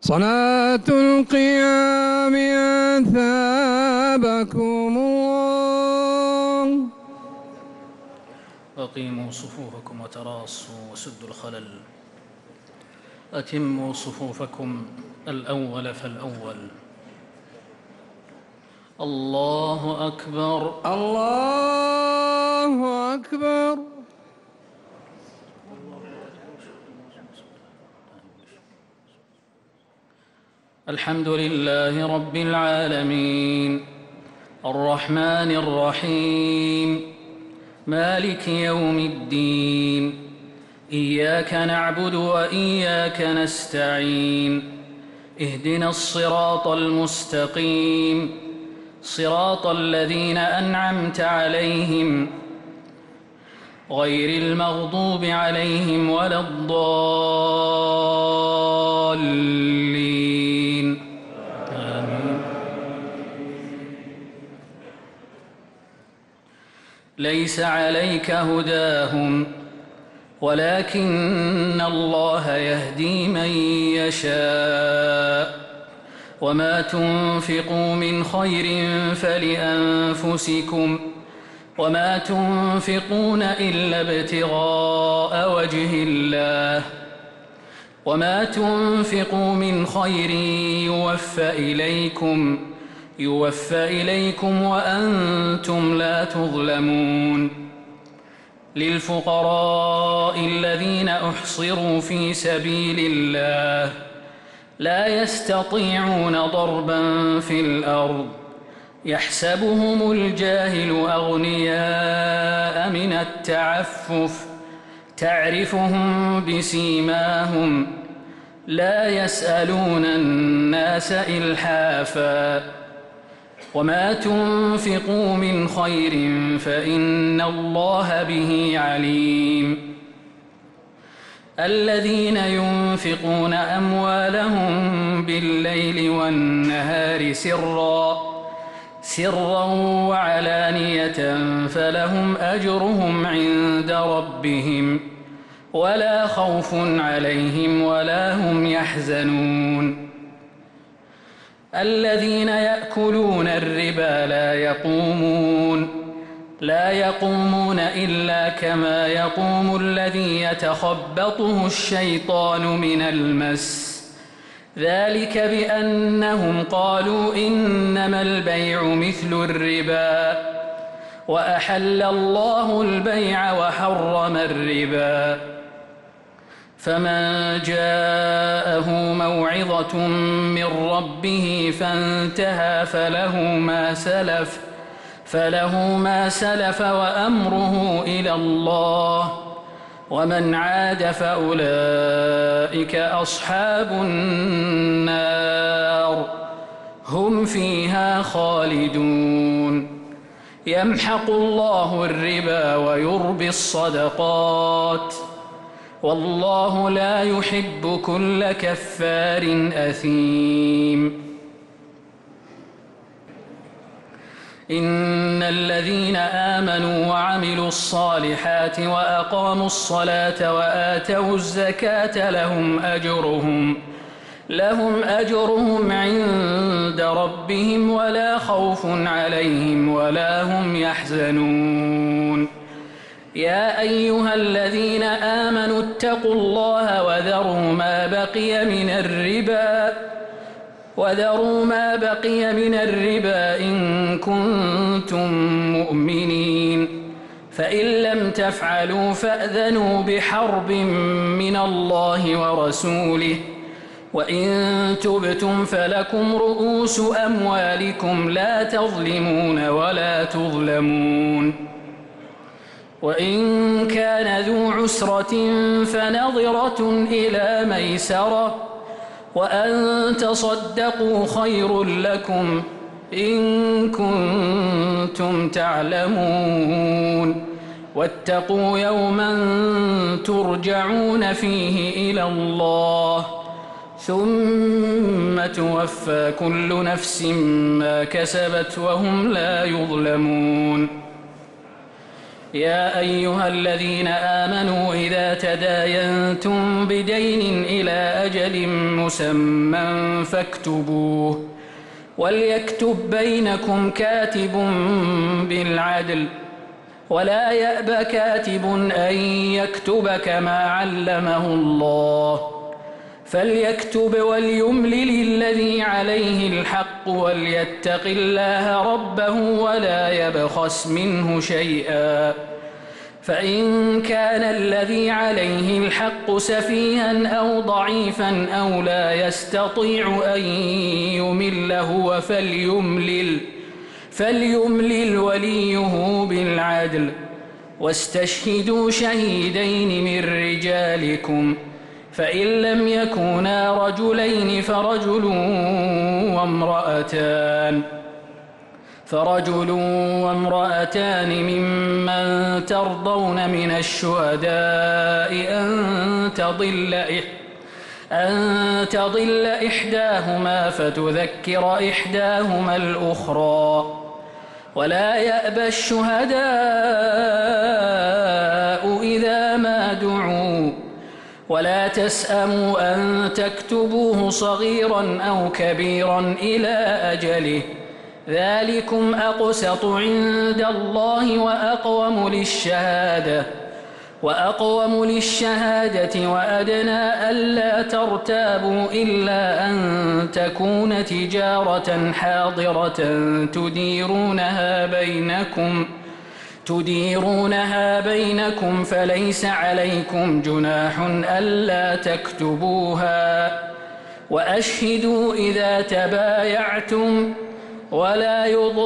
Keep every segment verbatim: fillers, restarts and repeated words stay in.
صلاة القيام أثابكم الله. أقيموا صفوفكم وتراصوا وسدوا الخلل. أتموا صفوفكم الأول فالأول. الله أكبر الله أكبر. الحمد لله رب العالمين الرحمن الرحيم مالك يوم الدين. إياك نعبد وإياك نستعين. اهدنا الصراط المستقيم صراط الذين أنعمت عليهم غير المغضوب عليهم ولا الضالين آمين. ليس عليك هداهم ولكن الله يهدي من يشاء. وما تنفقوا من خير فلأنفسكم وما تنفقون إلا ابتغاء وجه الله وما تنفقوا من خير يوفى إليكم يوفى إليكم وأنتم لا تظلمون. للفقراء الذين أحصروا في سبيل الله لا يستطيعون ضربا في الأرض يحسبهم الجاهل أغنياء من التعفف تعرفهم بسيماهم لا يسألون الناس إلحافا. وما تنفقوا من خير فإن الله به عليم. الذين ينفقون أموالهم بالليل والنهار سرا سرا وعلانية فلهم أجرهم عند ربهم ولا خوف عليهم ولا هم يحزنون. الذين يأكلون الربا لا يقومون لا يقومون إلا كما يقوم الذي يتخبطه الشيطان من المس. ذلك بأنهم قالوا إنما البيع مثل الربا وأحل الله البيع وحرم الربا. فمن جاءه موعظة من ربه فانتهى فله ما سلف فله ما سلف وأمره إلى الله ومن عاد فأولئك أصحاب النار هم فيها خالدون. يمحق الله الربا ويربي الصدقات والله لا يحب كل كفار أثيم. إن الذين آمنوا وعملوا الصالحات وأقاموا الصلاة وآتوا الزكاة لهم أجرهم لهم أجرهم عند ربهم ولا خوف عليهم ولا هم يحزنون. يا أيها الذين آمنوا اتقوا الله وذروا ما بقي من الربا وذروا ما بقي من الربا إن كنتم مؤمنين. فإن لم تفعلوا فأذنوا بحرب من الله ورسوله وإن تبتم فلكم رؤوس أموالكم لا تظلمون ولا تظلمون. وإن كان ذو عسرة فنظرة إلى ميسرة وأن تصدقوا خير لكم إن كنتم تعلمون. واتقوا يوما ترجعون فيه إلى الله ثم توفى كل نفس ما كسبت وهم لا يظلمون. يا أيها الذين آمنوا إذا تداينتم بدين إلى أجل مسمى فاكتبوه وليكتب بينكم كاتب بالعدل ولا يأب كاتب أن يكتب كما علمه الله فليكتب وليملل الذي عليه الحق وليتق الله ربه ولا يبخس منه شيئا فإن كان الذي عليه الحق سفيها أو ضعيفا أو لا يستطيع أن يمل هو فليملل فليملل وليه بالعدل واستشهدوا شهيدين من رجالكم فإن لم يكونا رجلين فرجل وامرأتان فرجل وامرأتان ممن ترضون من الشهداء أن تضل أن تضل إحداهما فتذكر إحداهما الأخرى ولا يأبى الشهداء إذا ما دعوا ولا تسأموا أن تكتبوه صغيرا أو كبيرا إلى أجله ذلكم أقسط عند الله وأقوم للشهادة وأقوم للشهادة وأدنى ألا ترتابوا إلا أن تكون تجارة حاضرة تديرونها بينكم تديرونها بينكم فليس عليكم جناح ألا تكتبوها وأشهدوا إذا تبايعتم ولا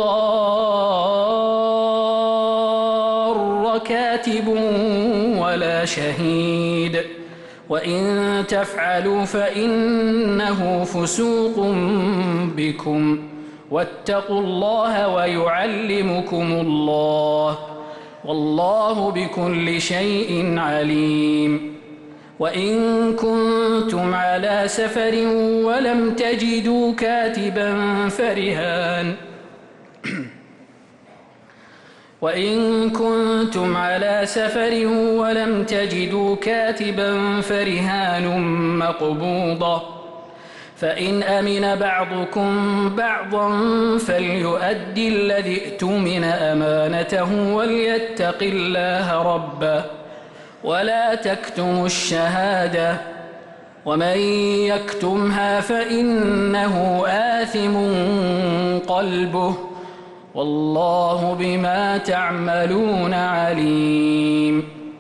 يضار كاتب ولا شهيد وإن تفعلوا فإنه فسوق بكم واتقوا الله ويعلمكم الله والله بكل شيء عليم وإن كنتم على سفر ولم تجدوا كاتبا فرهان وإن كنتم على سفر ولم تجدوا كاتبا فرهان مقبوضة فإن أمن بعضكم بعضا فليؤدي الذي ائتمن أمانته وليتق الله ربه ولا تكتموا الشهادة ومن يكتمها فإنه آثم قلبه والله بما تعملون عليم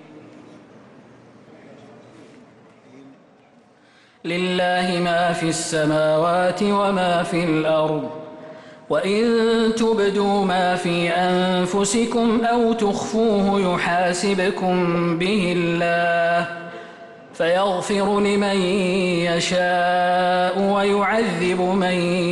لله ما في السماوات وما في الأرض وإن تبدوا ما في أنفسكم أو تخفوه يحاسبكم به الله فيغفر لمن يشاء ويعذب من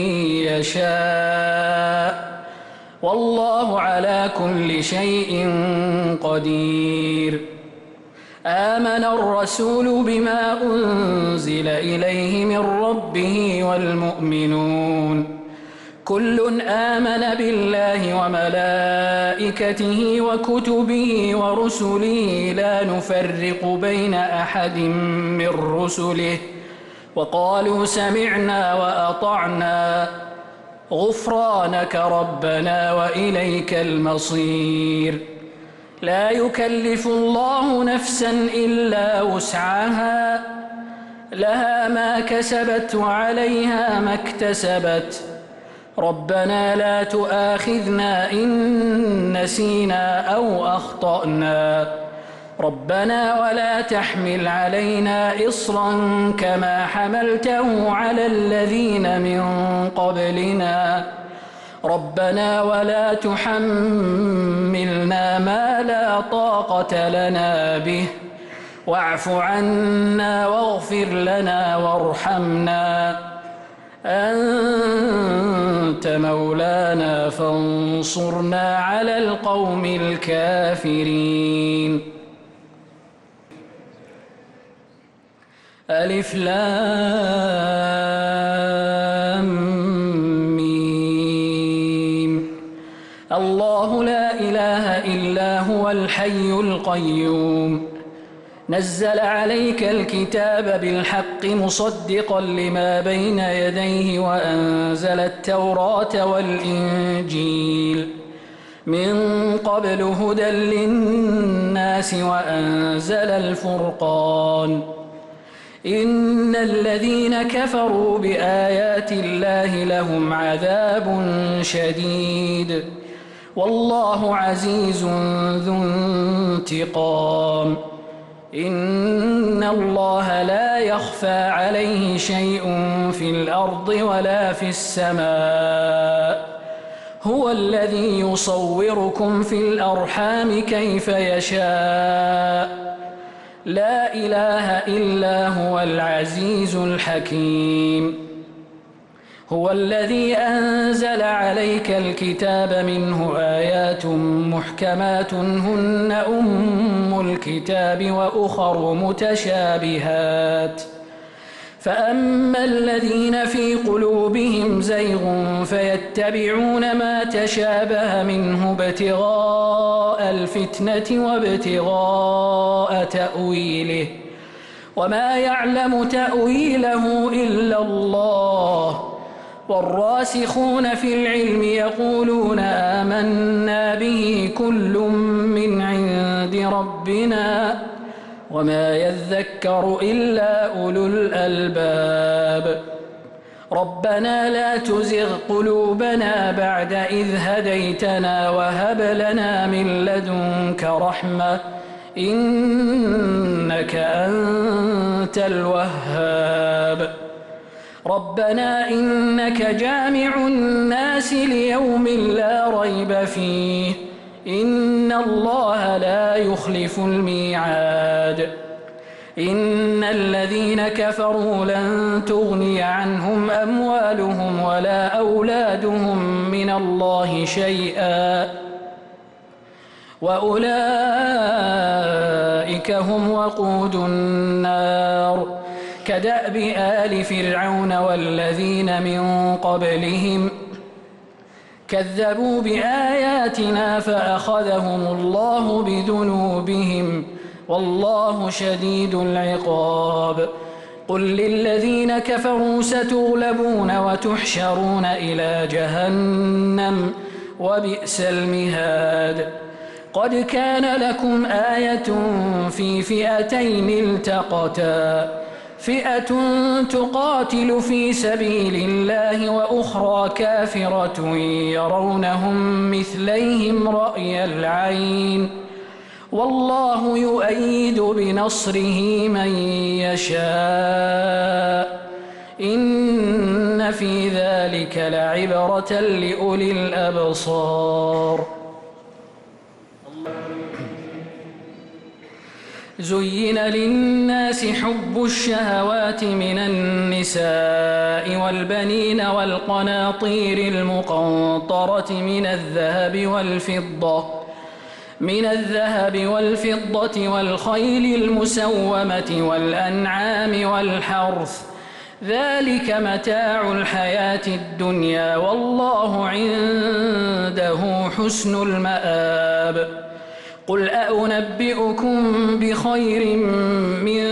يشاء والله على كل شيء قدير آمن الرسول بما أنزل إليه من ربه والمؤمنون كل آمن بالله وملائكته وكتبه ورسله لا نفرق بين أحد من رسله وقالوا سمعنا وأطعنا غفرانك ربنا وإليك المصير لا يكلف الله نفسا إلا وسعها لها ما كسبت وعليها ما اكتسبت ربنا لا تؤاخذنا إن نسينا أو أخطأنا ربنا ولا تحمل علينا إصرا كما حملته على الذين من قبلنا ربنا ولا تحملنا ما لا طاقة لنا به واعف عنا واغفر لنا وارحمنا أنت مولانا فانصرنا على القوم الكافرين ألف لام ميم الله لا إله إلا هو الحق الحي القيوم نزل عليك الكتاب بالحق مصدقا لما بين يديه وأنزل التوراة والإنجيل من قبل هدى للناس وأنزل الفرقان إن الذين كفروا بآيات الله لهم عذاب شديد والله عزيز ذو انتقام إن الله لا يخفى عليه شيء في الأرض ولا في السماء هو الذي يصوركم في الأرحام كيف يشاء لا إله إلا هو العزيز الحكيم هو الذي أنزل عليك الكتاب منه آيات محكمات هن أم الكتاب وأخر متشابهات فأما الذين في قلوبهم زيغ فيتبعون ما تشابه منه ابتغاء الفتنة وابتغاء تأويله وما يعلم تأويله إلا الله والراسخون في العلم يقولون آمنا به كل من عند ربنا وما يذكر إلا أولو الألباب ربنا لا تزغ قلوبنا بعد إذ هديتنا وهب لنا من لدنك رحمة إنك أنت الوهاب ربنا إنك جامع الناس ليوم لا ريب فيه إن الله لا يخلف الميعاد إن الذين كفروا لن تغني عنهم أموالهم ولا أولادهم من الله شيئا وأولئك هم وقود النار كدأب آل فرعون والذين من قبلهم كذبوا بآياتنا فأخذهم الله بذنوبهم والله شديد العقاب قل للذين كفروا ستغلبون وتحشرون إلى جهنم وبئس المهاد قد كان لكم آية في فئتين التقتا فئة تقاتل في سبيل الله وأخرى كافرة يرونهم مثليهم رأي العين والله يؤيد بنصره من يشاء إن في ذلك لعبرة لأولي الأبصار زين للناس حب الشهوات من النساء والبنين والقناطير المقنطرة من الذهب والفضة من الذهب والفضة والخيل المسومة والأنعام والحرث ذلك متاع الحياة الدنيا والله عنده حسن المآب قل أنبئكم بخير من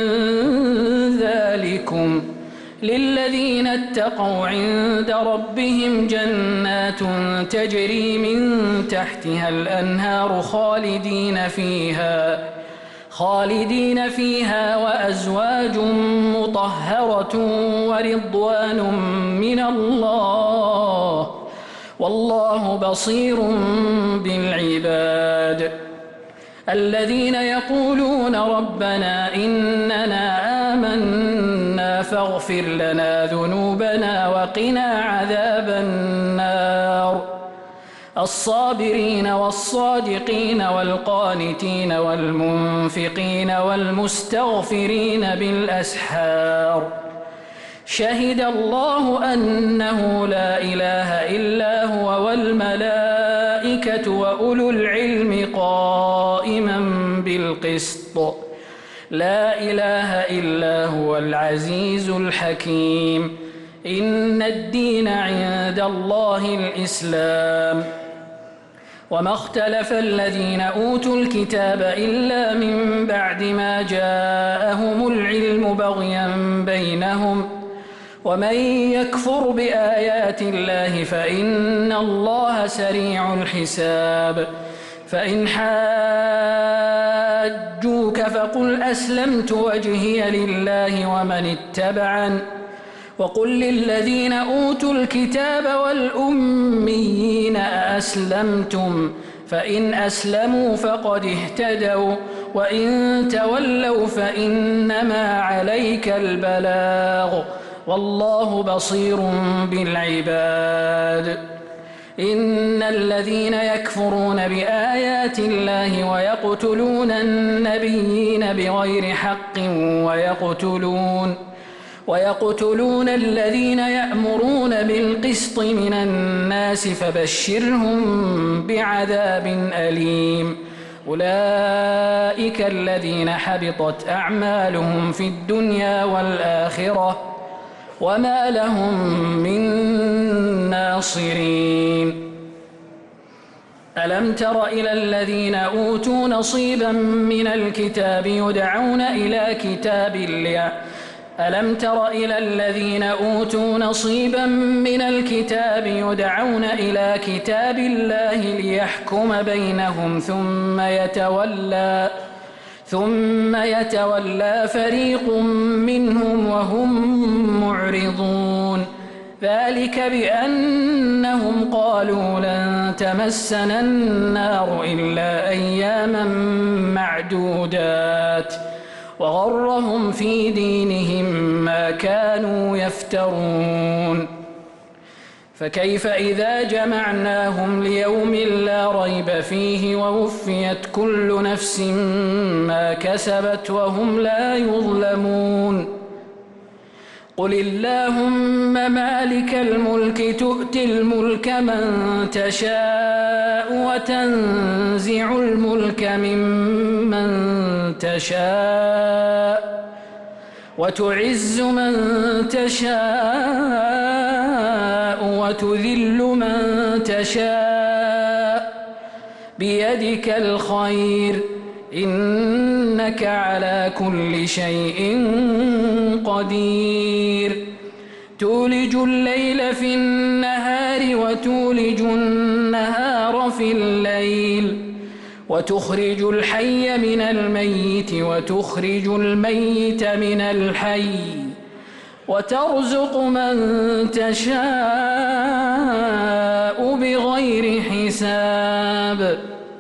ذلكم للذين اتقوا عند ربهم جنات تجري من تحتها الأنهار خالدين فيها خالدين فيها وأزواج مطهرة ورضوان من الله والله بصير بالعباد الذين يقولون ربنا إننا آمنا فاغفر لنا ذنوبنا وقنا عذاب النار الصابرين والصادقين والقانتين والمنفقين والمستغفرين بالأسحار شهد الله أنه لا إله إلا هو والملائكة وأولو العلم قائما بالقسط لا إله إلا هو العزيز الحكيم إن الدين عند الله الإسلام وما اختلف الذين أوتوا الكتاب إلا من بعد ما جاءهم العلم بغيا بينهم ومن يكفر بآيات الله فإن الله سريع الحساب فإن حاجوك فقل أسلمت وجهي لله ومن اتبعن وقل للذين أوتوا الكتاب والأميين أأسلمتم فإن أسلموا فقد اهتدوا وإن تولوا فإنما عليك البلاغ والله بصير بالعباد إن الذين يكفرون بآيات الله ويقتلون النبيين بغير حق ويقتلون ويقتلون الذين يأمرون بالقسط من الناس فبشرهم بعذاب أليم أولئك الذين حبطت أعمالهم في الدنيا والآخرة وما لهم من ناصرين ألم تر إلى الذين أوتوا نصيبا من الكتاب يدعون إلى كتاب الله ألم تر إلى الذين أوتوا نصيبا من الكتاب يدعون إلى كتاب الله ليحكم بينهم ثم يتولى ثم يتولى فريق منهم وهم معرضون ذلك بأنهم قالوا لن تمسنا النار إلا أياما معدودات وغرهم في دينهم ما كانوا يفترون فكيف إذا جمعناهم ليوم لا ريب فيه ووفيت كل نفس ما كسبت وهم لا يظلمون قل اللهم مالك الملك تؤتي الملك من تشاء وتنزع الملك ممن تشاء وتعز من تشاء وتذل من تشاء بيدك الخير إنك على كل شيء قدير تولج الليل في النهار وتولج النهار في الليل وتخرج الحي من الميت وتخرج الميت من الحي وترزق من تشاء بغير حساب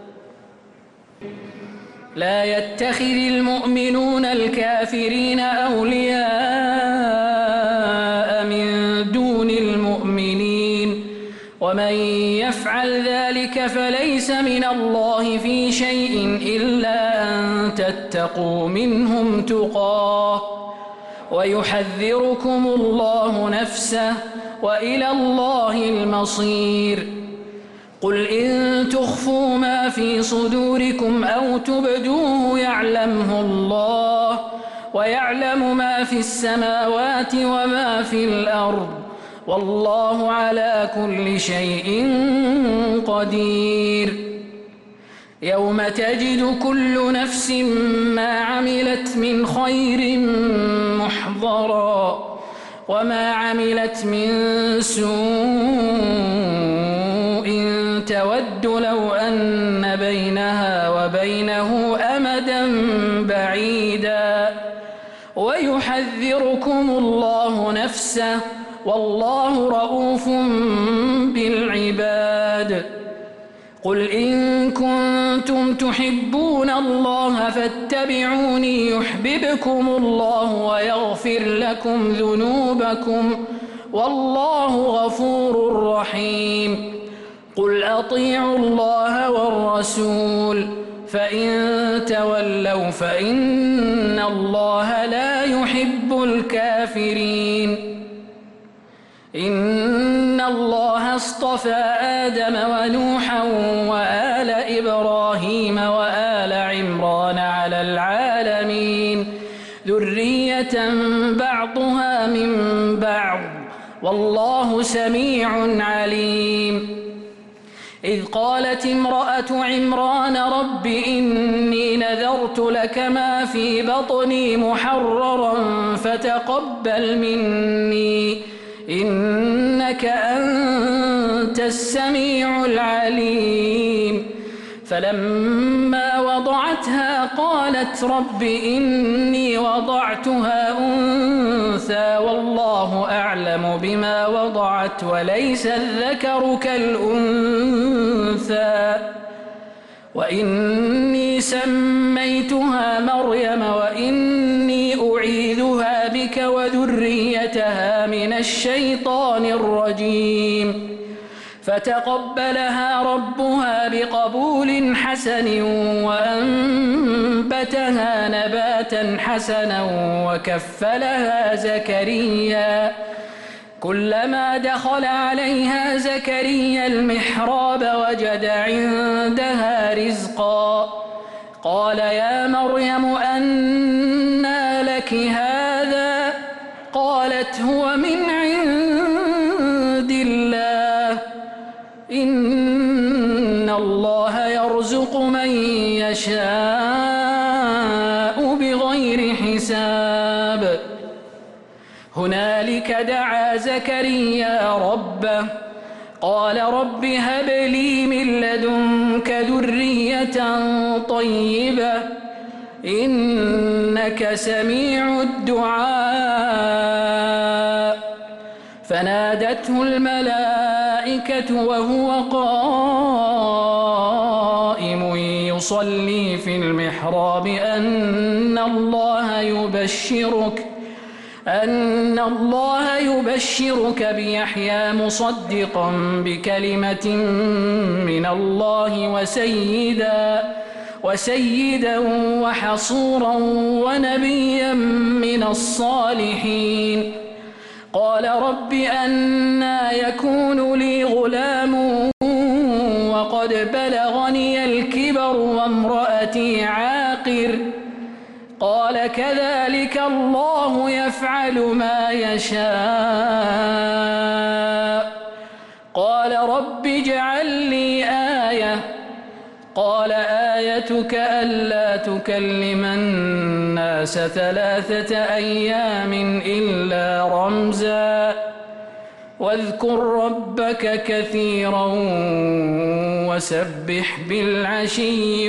لا يتخذ المؤمنون الكافرين أولياء من دون المؤمنين ومن يفعل ذلك فليس من الله في شيء إلا أن تتقوا منهم تقاه ويحذركم الله نفسه وإلى الله المصير قل إن تخفوا ما في صدوركم أو تبدوه يعلمه الله ويعلم ما في السماوات وما في الأرض والله على كل شيء قدير يوم تجد كل نفس ما عملت من خير محضرا وما عملت من سوء تود لو أن بينها وبينه أمدا بعيدا ويحذركم الله نفسه والله رؤوف بالعباد قل إن كنتم تحبون الله فاتبعوني يحببكم الله ويغفر لكم ذنوبكم والله غفور رحيم قل أطيعوا الله والرسول فإن تولوا فإن الله لا يحب الكافرين إن الله اصطفى آدم ونوحا وآل إبراهيم وآل عمران على العالمين ذرية بعضها من بعض والله سميع عليم إذ قالت امرأة عمران رب إني نذرت لك ما في بطني محررا فتقبل مني إنك أنت السميع العليم فلما وضعتها قالت رب إني وضعتها أنثى والله أعلم بما وضعت وليس الذكر كالأنثى وإني سميتها مريم وإني أعيذها بك وذريتها من الشيطان الرجيم فتقبلها ربها بقبول حسن وأنبتها نباتا حسنا وكفلها زكريا كلما دخل عليها زكريا المحراب وجد عندها رزقا قال يا مريم أنى لك هذا قالت هو من عند الله إن الله يرزق من يشاء بغير حساب هنالك دعا زكريا ربه قال رب هب لي من لدنك ذرية طيبة إنك سميع الدعاء فنادته الملائكة وهو قائم يصلي في المحراب أن الله يبشرك أن الله يبشرك بيحيى مصدقا بكلمة من الله وسيدا وسيدا وحصورا ونبيا من الصالحين قال رب أنى يكون لي غلام وقد بلغني الكبر وامرأتي عاقر قال كذلك الله يفعل ما يشاء قال رب اجعل لي آية قال آيتك ألا تكلم الناس ثلاثة أيام إلا رمزا واذكر ربك كثيرا وسبح بالعشي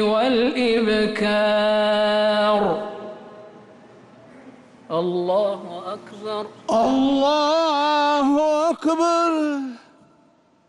والإبكار الله أكبر الله أكبر.